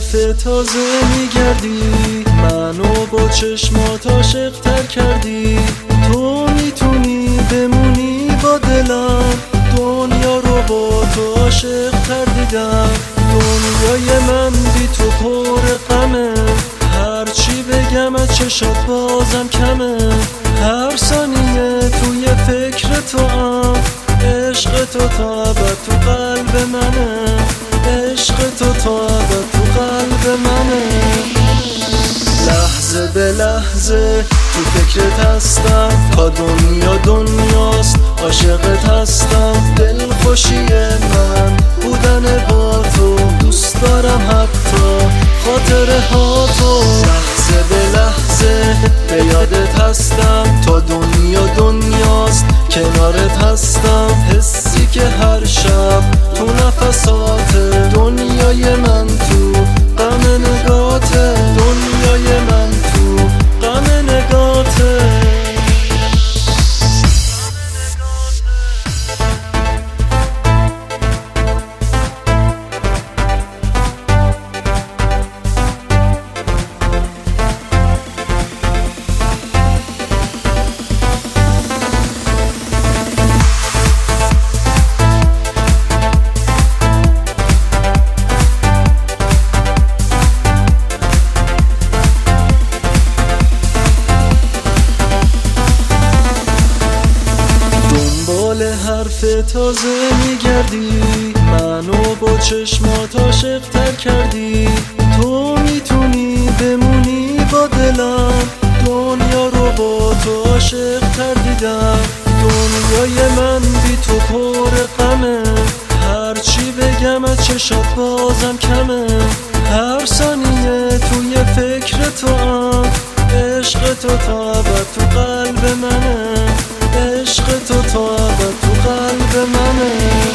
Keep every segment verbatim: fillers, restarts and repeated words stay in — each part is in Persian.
حرف تازه میگردی، منو با چشمات عاشق‌تر کردی. تو میتونی بمونی با دلم، دنیا رو با تو عاشق‌تر دیدم. دنیای من بی تو پر غمه، هرچی بگم از چشات بازم کمه. هر ثانیه توی فکر تو هم، عشق تو تا ابد تو قلب منه. عشق تو تا ابد تو قلب منه. لحظه به لحظه تو فکرت هستم، تا دنیا دنیاست عاشقت هستم. دل خوشی من بودن با تو، دوست دارم حتی خاطره ها تو. لحظه به لحظه به یادت هستم، تا دنیا دنیاست کنارت هستم. حسی که هر شب تو نفسات، دنیای من تو غم نگاته. دنیای من تو غم نگاته. حرف تازه میگردی، منو با چشمات عاشق‌تر کردی. تو میتونی بمونی با دلم، دنیا رو با تو عاشق‌تر دیدم. دنیای من بی تو پر غمه، هرچی بگم از چشات بازم کمه. هر ثانیه توی فکر تو هم، عشق تو تا ابد تو قلب منه. عشق تو تا ابد تو قلب منه.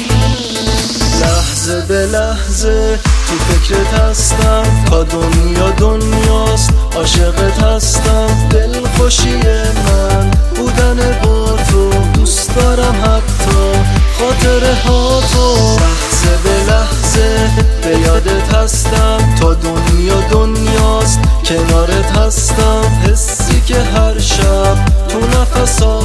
لحظه به لحظه تو فکرت هستم، تا دنیا دنیاست عاشقت هستم. دل خوشی من بودن با تو، دوست دارم حتی خاطره ها تو. لحظه به لحظه به یادت هستم، تا دنیا دنیاست کنارت هستم. حسی که هر شب تو نفسات